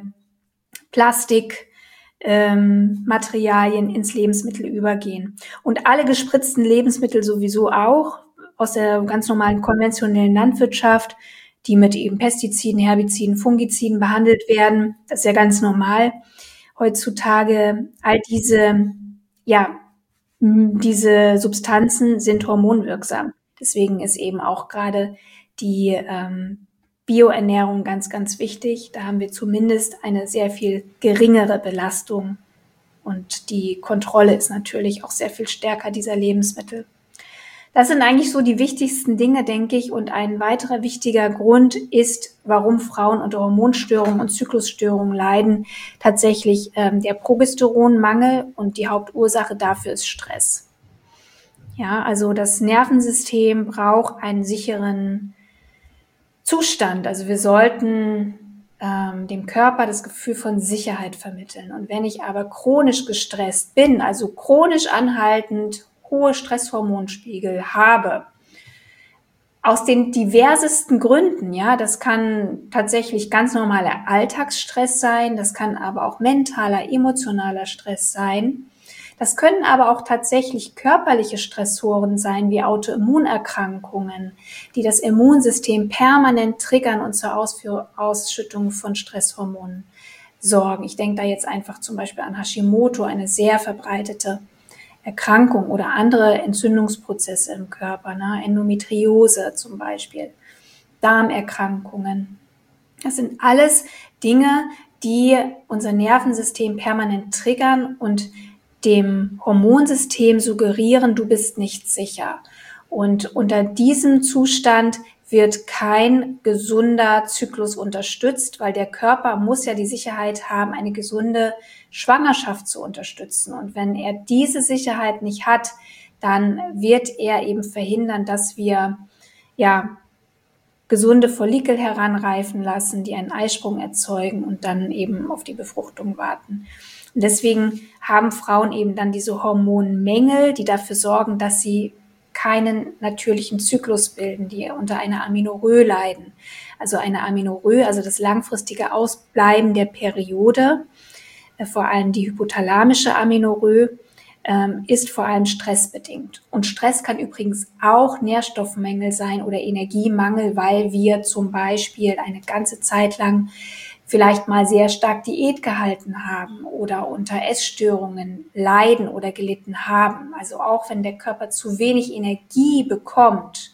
Plastikmaterialien ähm, ins Lebensmittel übergehen. Und alle gespritzten Lebensmittel sowieso auch aus der ganz normalen konventionellen Landwirtschaft, die mit eben Pestiziden, Herbiziden, Fungiziden behandelt werden. Das ist ja ganz normal heutzutage. All diese, ja, diese Substanzen sind hormonwirksam. Deswegen ist eben auch gerade die ähm, Bioernährung ganz, ganz wichtig. Da haben wir zumindest eine sehr viel geringere Belastung und die Kontrolle ist natürlich auch sehr viel stärker dieser Lebensmittel. Das sind eigentlich so die wichtigsten Dinge, denke ich. Und ein weiterer wichtiger Grund ist, warum Frauen unter Hormonstörungen und Zyklusstörungen leiden, tatsächlich ähm, der Progesteronmangel, und die Hauptursache dafür ist Stress. Ja, also das Nervensystem braucht einen sicheren Zustand. Also wir sollten ähm, dem Körper das Gefühl von Sicherheit vermitteln. Und wenn ich aber chronisch gestresst bin, also chronisch anhaltend hohe Stresshormonspiegel habe, aus den diversesten Gründen, ja, das kann tatsächlich ganz normaler Alltagsstress sein, das kann aber auch mentaler, emotionaler Stress sein. Das können aber auch tatsächlich körperliche Stressoren sein, wie Autoimmunerkrankungen, die das Immunsystem permanent triggern und zur Ausführ- Ausschüttung von Stresshormonen sorgen. Ich denke da jetzt einfach zum Beispiel an Hashimoto, eine sehr verbreitete Erkrankung, oder andere Entzündungsprozesse im Körper, ne? Endometriose zum Beispiel, Darmerkrankungen. Das sind alles Dinge, die unser Nervensystem permanent triggern und dem Hormonsystem suggerieren, du bist nicht sicher. Und unter diesem Zustand wird kein gesunder Zyklus unterstützt, weil der Körper muss ja die Sicherheit haben, eine gesunde Schwangerschaft zu unterstützen. Und wenn er diese Sicherheit nicht hat, dann wird er eben verhindern, dass wir ja gesunde Follikel heranreifen lassen, die einen Eisprung erzeugen und dann eben auf die Befruchtung warten. Und deswegen haben Frauen eben dann diese Hormonmängel, die dafür sorgen, dass sie keinen natürlichen Zyklus bilden, die unter einer Amenorrhoe leiden. Also eine Amenorrhoe, also das langfristige Ausbleiben der Periode, äh, vor allem die hypothalamische Amenorrhoe, ähm, ist vor allem stressbedingt. Und Stress kann übrigens auch Nährstoffmängel sein oder Energiemangel, weil wir zum Beispiel eine ganze Zeit lang vielleicht mal sehr stark Diät gehalten haben oder unter Essstörungen leiden oder gelitten haben. Also auch wenn der Körper zu wenig Energie bekommt,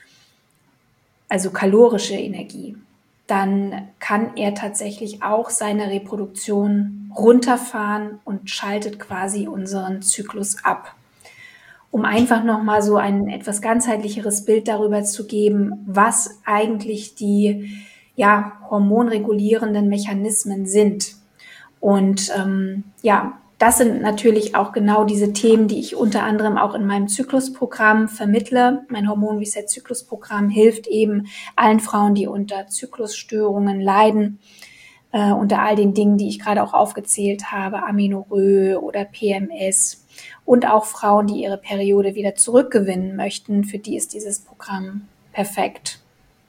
also kalorische Energie, dann kann er tatsächlich auch seine Reproduktion runterfahren und schaltet quasi unseren Zyklus ab. Um einfach nochmal so ein etwas ganzheitlicheres Bild darüber zu geben, was eigentlich die ja, hormonregulierenden Mechanismen sind. Und ähm, ja, das sind natürlich auch genau diese Themen, die ich unter anderem auch in meinem Zyklusprogramm vermittle. Mein Hormon-Reset-Zyklusprogramm hilft eben allen Frauen, die unter Zyklusstörungen leiden, äh, unter all den Dingen, die ich gerade auch aufgezählt habe, Amenorrhoe oder P M S, und auch Frauen, die ihre Periode wieder zurückgewinnen möchten. Für die ist dieses Programm perfekt.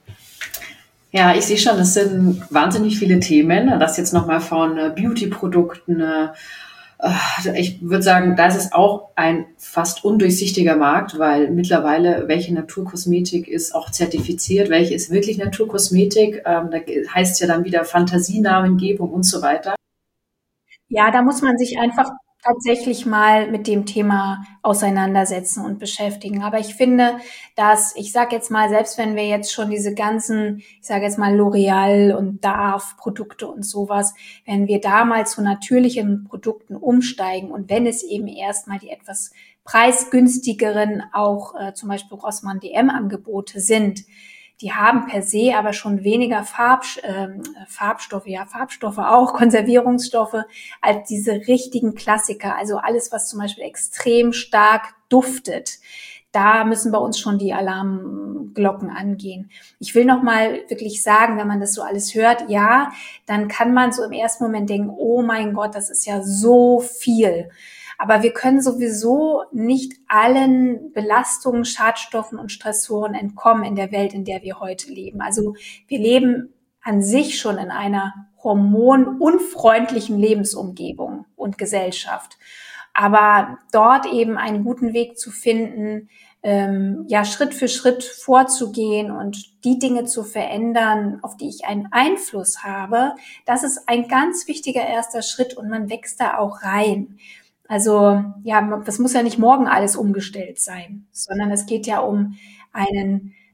Ja, ich sehe schon, das sind wahnsinnig viele Themen. Das jetzt nochmal von äh, Beauty-Produkten. Äh, ich würde sagen, da ist es auch ein fast undurchsichtiger Markt, weil mittlerweile, welche Naturkosmetik ist auch zertifiziert, welche ist wirklich Naturkosmetik. Ähm, da heißt ja dann wieder Fantasienamengebung und so weiter. Ja, da muss man sich einfach tatsächlich mal mit dem Thema auseinandersetzen und beschäftigen. Aber ich finde, dass, ich sage jetzt mal, selbst wenn wir jetzt schon diese ganzen, ich sage jetzt mal L'Oreal und Dove-Produkte und sowas, wenn wir da mal zu natürlichen Produkten umsteigen und wenn es eben erstmal die etwas preisgünstigeren, auch äh, zum Beispiel Rossmann D M-Angebote sind, die haben per se aber schon weniger Farb, äh, Farbstoffe, ja Farbstoffe auch, Konservierungsstoffe, als diese richtigen Klassiker. Also alles, was zum Beispiel extrem stark duftet. Da müssen bei uns schon die Alarmglocken angehen. Ich will noch mal wirklich sagen, wenn man das so alles hört, ja, dann kann man so im ersten Moment denken, oh mein Gott, das ist ja so viel. Aber wir können sowieso nicht allen Belastungen, Schadstoffen und Stressoren entkommen in der Welt, in der wir heute leben. Also wir leben an sich schon in einer hormonunfreundlichen Lebensumgebung und Gesellschaft. Aber dort eben einen guten Weg zu finden, ähm, ja, Schritt für Schritt vorzugehen und die Dinge zu verändern, auf die ich einen Einfluss habe, das ist ein ganz wichtiger erster Schritt und man wächst da auch rein. Also ja, das muss ja nicht morgen alles umgestellt sein, sondern es geht ja um einen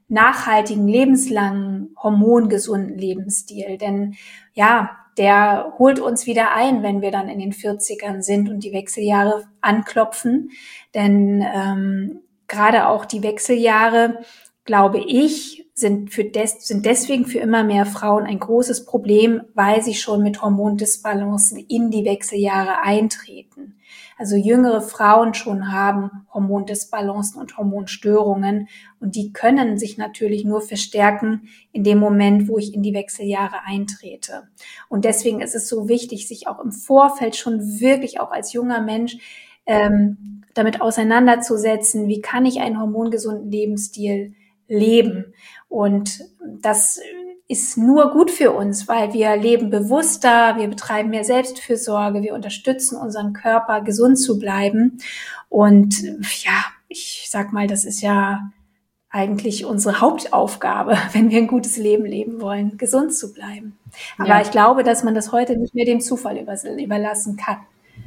nachhaltigen, lebenslangen, hormongesunden Lebensstil. Denn ja, der holt uns wieder ein, wenn wir dann in den vierzigern sind und die Wechseljahre anklopfen. Denn ähm, gerade auch die Wechseljahre, glaube ich, sind, für des, sind deswegen für immer mehr Frauen ein großes Problem, weil sie schon mit Hormondisbalancen in die Wechseljahre eintreten. Also jüngere Frauen schon haben Hormondisbalancen und Hormonstörungen und die können sich natürlich nur verstärken in dem Moment, wo ich in die Wechseljahre eintrete. Und deswegen ist es so wichtig, sich auch im Vorfeld schon wirklich auch als junger Mensch ähm, damit auseinanderzusetzen, wie kann ich einen hormongesunden Lebensstil leben. Und das ist nur gut für uns, weil wir leben bewusster, wir betreiben mehr Selbstfürsorge, wir unterstützen unseren Körper, gesund zu bleiben. Und ja, ich sag mal, das ist ja eigentlich unsere Hauptaufgabe, wenn wir ein gutes Leben leben wollen, gesund zu bleiben. Aber ja. Ich glaube, dass man das heute nicht mehr dem Zufall überlassen kann.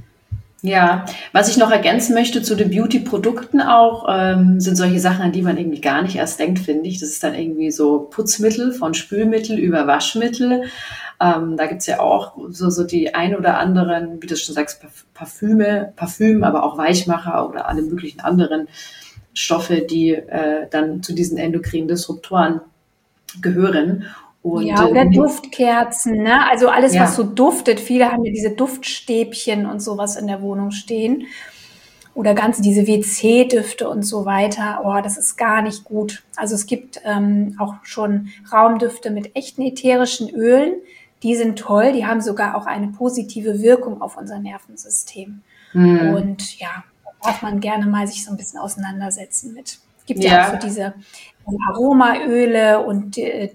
Ja, was ich noch ergänzen möchte zu den Beauty-Produkten auch, ähm, sind solche Sachen, an die man irgendwie gar nicht erst denkt, finde ich. Das ist dann irgendwie so Putzmittel, von Spülmittel über Waschmittel. Ähm, da gibt's ja auch so, so die ein oder anderen, wie du schon sagst, Parfüme, Parfüm, aber auch Weichmacher oder alle möglichen anderen Stoffe, die äh, dann zu diesen endokrinen Disruptoren gehören. Und, ja, oder äh, Duftkerzen, ne? Also alles, ja. was so duftet. Viele haben ja diese Duftstäbchen und sowas in der Wohnung stehen. Oder ganz diese W C-Düfte und so weiter. Oh, das ist gar nicht gut. Also es gibt ähm, auch schon Raumdüfte mit echten ätherischen Ölen. Die sind toll. Die haben sogar auch eine positive Wirkung auf unser Nervensystem. Hm. Und ja, da darf man gerne mal sich so ein bisschen auseinandersetzen mit. Es gibt ja, ja auch so diese Aromaöle und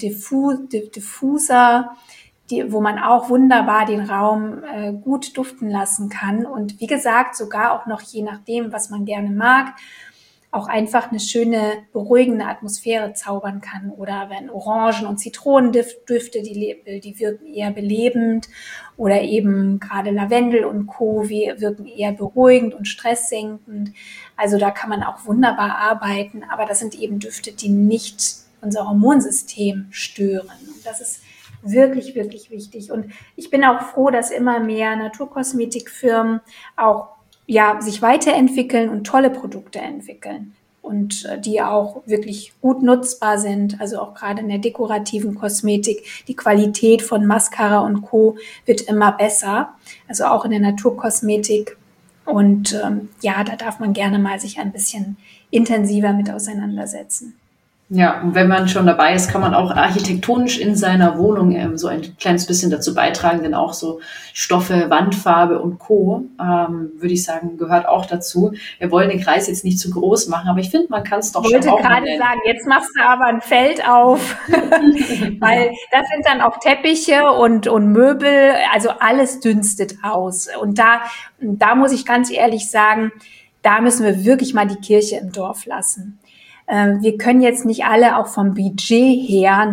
Diffuser, die, wo man auch wunderbar den Raum äh, gut duften lassen kann. Und wie gesagt, sogar auch noch je nachdem, was man gerne mag, auch einfach eine schöne, beruhigende Atmosphäre zaubern kann. Oder wenn Orangen- und Zitronendüfte, die, die wirken eher belebend. Oder eben gerade Lavendel und Co. wirken eher beruhigend und stresssenkend. Also da kann man auch wunderbar arbeiten. Aber das sind eben Düfte, die nicht unser Hormonsystem stören. Und das ist wirklich, wirklich wichtig. Und ich bin auch froh, dass immer mehr Naturkosmetikfirmen auch ja, sich weiterentwickeln und tolle Produkte entwickeln und äh, die auch wirklich gut nutzbar sind. Also auch gerade in der dekorativen Kosmetik. Die Qualität von Mascara und Co. wird immer besser. Also auch in der Naturkosmetik. Und ähm, ja, da darf man gerne mal sich ein bisschen intensiver mit auseinandersetzen. Ja, und wenn man schon dabei ist, kann man auch architektonisch in seiner Wohnung ähm, so ein kleines bisschen dazu beitragen, denn auch so Stoffe, Wandfarbe und Co., ähm, würde ich sagen, gehört auch dazu. Wir wollen den Kreis jetzt nicht zu groß machen, aber ich finde, man kann es doch schon auch. Ich wollte gerade sagen, jetzt machst du aber ein Feld auf, weil das sind dann auch Teppiche und, und Möbel, also alles dünstet aus. Und da, da muss ich ganz ehrlich sagen, da müssen wir wirklich mal die Kirche im Dorf lassen. Wir können jetzt nicht alle auch vom Budget her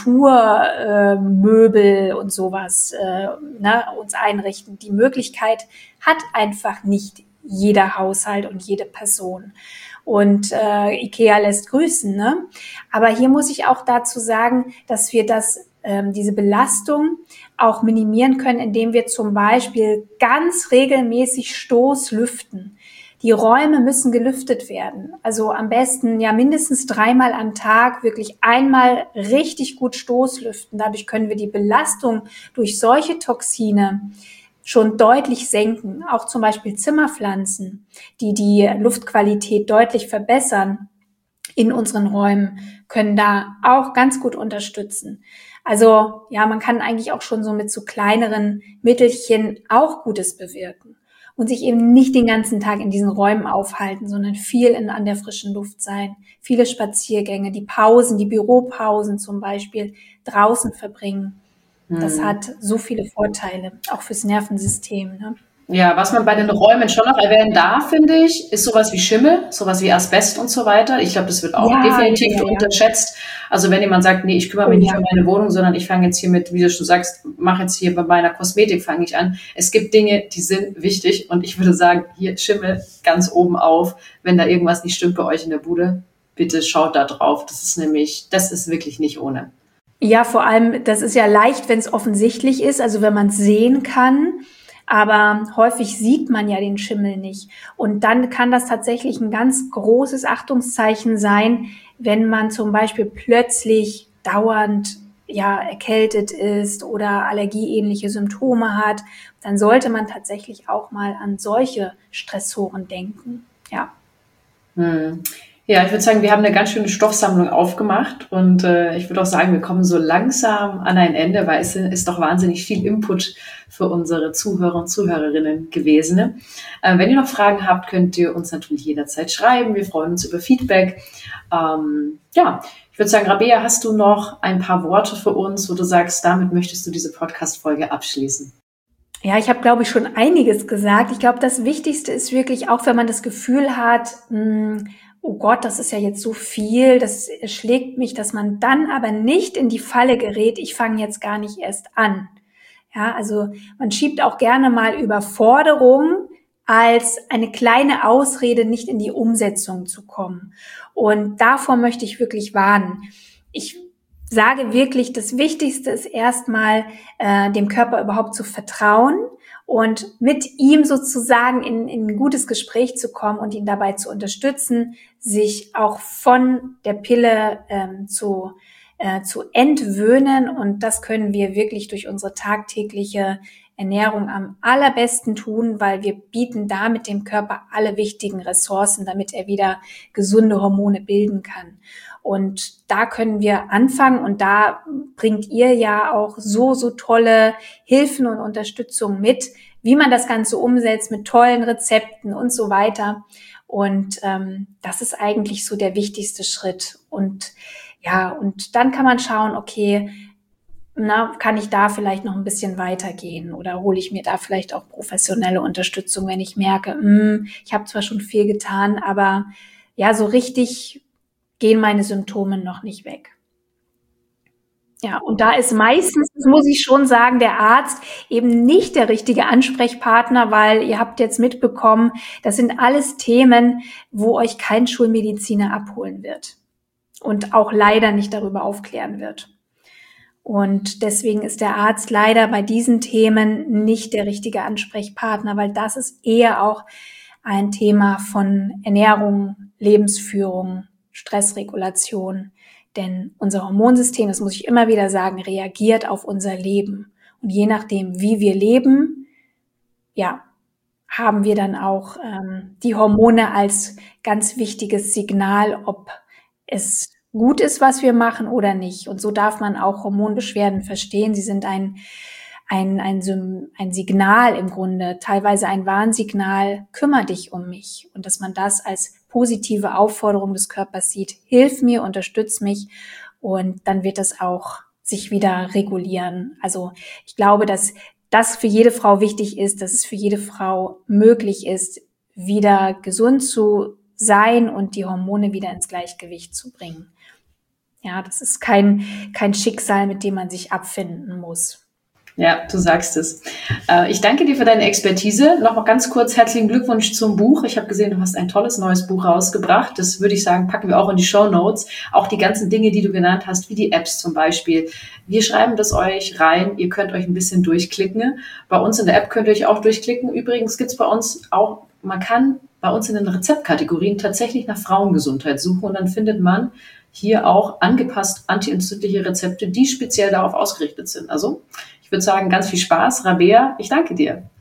Naturmöbel äh, und sowas äh, ne, uns einrichten. Die Möglichkeit hat einfach nicht jeder Haushalt und jede Person. Und äh, IKEA lässt grüßen, ne? Aber hier muss ich auch dazu sagen, dass wir das, ähm, diese Belastung auch minimieren können, indem wir zum Beispiel ganz regelmäßig Stoßlüften. Die Räume müssen gelüftet werden. Also am besten ja mindestens dreimal am Tag wirklich einmal richtig gut Stoßlüften. Dadurch können wir die Belastung durch solche Toxine schon deutlich senken. Auch zum Beispiel Zimmerpflanzen, die die Luftqualität deutlich verbessern in unseren Räumen, können da auch ganz gut unterstützen. Also ja, man kann eigentlich auch schon so mit so kleineren Mittelchen auch Gutes bewirken. Und sich eben nicht den ganzen Tag in diesen Räumen aufhalten, sondern viel in, an der frischen Luft sein, viele Spaziergänge, die Pausen, die Büropausen zum Beispiel draußen verbringen. Hm. Das hat so viele Vorteile, auch fürs Nervensystem, ne? Ja, was man bei den Räumen schon noch erwähnen darf, finde ich, ist sowas wie Schimmel, sowas wie Asbest und so weiter. Ich glaube, das wird auch ja, definitiv ja, ja. unterschätzt. Also wenn jemand sagt, nee, ich kümmere mich oh, nicht ja. um meine Wohnung, sondern ich fange jetzt hier mit, wie du schon sagst, mache jetzt hier bei meiner Kosmetik, fange ich an. Es gibt Dinge, die sind wichtig und ich würde sagen, hier Schimmel ganz oben auf, wenn da irgendwas nicht stimmt bei euch in der Bude. bitte schaut da drauf. Das ist nämlich, das ist wirklich nicht ohne. Ja, vor allem, das ist ja leicht, wenn es offensichtlich ist, also wenn man es sehen kann. Aber häufig sieht man ja den Schimmel nicht. Und dann kann das tatsächlich ein ganz großes Achtungszeichen sein, wenn man zum Beispiel plötzlich dauernd ja erkältet ist oder allergieähnliche Symptome hat. Dann sollte man tatsächlich auch mal an solche Stressoren denken. Ja. Hm. Ja, ich würde sagen, wir haben eine ganz schöne Stoffsammlung aufgemacht und äh, ich würde auch sagen, wir kommen so langsam an ein Ende, weil es ist doch wahnsinnig viel Input für unsere Zuhörer und Zuhörerinnen gewesen. Äh, wenn ihr noch Fragen habt, könnt ihr uns natürlich jederzeit schreiben. Wir freuen uns über Feedback. Ähm, ja, ich würde sagen, Rabea, hast du noch ein paar Worte für uns, wo du sagst, damit möchtest du diese Podcast-Folge abschließen? Ja, ich habe, glaube ich, schon einiges gesagt. Ich glaube, das Wichtigste ist wirklich, auch wenn man das Gefühl hat, mh, oh Gott, das ist ja jetzt so viel, das schlägt mich, dass man dann aber nicht in die Falle gerät, ich fange jetzt gar nicht erst an. Ja, also man schiebt auch gerne mal Überforderung als eine kleine Ausrede, nicht in die Umsetzung zu kommen. Und davor möchte ich wirklich warnen. Ich sage wirklich, das Wichtigste ist erstmal, äh, dem Körper überhaupt zu vertrauen und mit ihm sozusagen in, in ein gutes Gespräch zu kommen und ihn dabei zu unterstützen, sich auch von der Pille ähm, zu, äh, zu entwöhnen. Und das können wir wirklich durch unsere tagtägliche Ernährung am allerbesten tun, weil wir bieten damit dem Körper alle wichtigen Ressourcen, damit er wieder gesunde Hormone bilden kann. Und da können wir anfangen und da bringt ihr ja auch so, so tolle Hilfen und Unterstützung mit, wie man das Ganze umsetzt mit tollen Rezepten und so weiter. Und ähm, das ist eigentlich so der wichtigste Schritt. Und ja, und dann kann man schauen, okay, na, kann ich da vielleicht noch ein bisschen weitergehen oder hole ich mir da vielleicht auch professionelle Unterstützung, wenn ich merke, mh, ich habe zwar schon viel getan, aber ja, so richtig gehen meine Symptome noch nicht weg. Ja, und da ist meistens, das muss ich schon sagen, der Arzt eben nicht der richtige Ansprechpartner, weil ihr habt jetzt mitbekommen, das sind alles Themen, wo euch kein Schulmediziner abholen wird und auch leider nicht darüber aufklären wird. Und deswegen ist der Arzt leider bei diesen Themen nicht der richtige Ansprechpartner, weil das ist eher auch ein Thema von Ernährung, Lebensführung, Stressregulation. Denn unser Hormonsystem, das muss ich immer wieder sagen, reagiert auf unser Leben. Und je nachdem, wie wir leben, ja, haben wir dann auch ähm, die Hormone als ganz wichtiges Signal, ob es gut ist, was wir machen oder nicht. Und so darf man auch Hormonbeschwerden verstehen. Sie sind ein Ein, ein, ein Signal im Grunde, teilweise ein Warnsignal, kümmere dich um mich. Und dass man das als positive Aufforderung des Körpers sieht, hilf mir, unterstütz mich und dann wird es auch sich wieder regulieren. Also ich glaube, dass das für jede Frau wichtig ist, dass es für jede Frau möglich ist, wieder gesund zu sein und die Hormone wieder ins Gleichgewicht zu bringen. Ja, das ist kein, kein Schicksal, mit dem man sich abfinden muss. Ja, du sagst es. Ich danke dir für deine Expertise. Noch mal ganz kurz herzlichen Glückwunsch zum Buch. Ich habe gesehen, du hast ein tolles neues Buch rausgebracht. Das würde ich sagen, packen wir auch in die Shownotes. Auch die ganzen Dinge, die du genannt hast, wie die Apps zum Beispiel. Wir schreiben das euch rein. Ihr könnt euch ein bisschen durchklicken. Bei uns in der App könnt ihr euch auch durchklicken. Übrigens gibt's bei uns auch, man kann bei uns in den Rezeptkategorien tatsächlich nach Frauengesundheit suchen und dann findet man hier auch angepasst antientzündliche Rezepte, die speziell darauf ausgerichtet sind. Also ich würde sagen, ganz viel Spaß. Rabea, ich danke dir.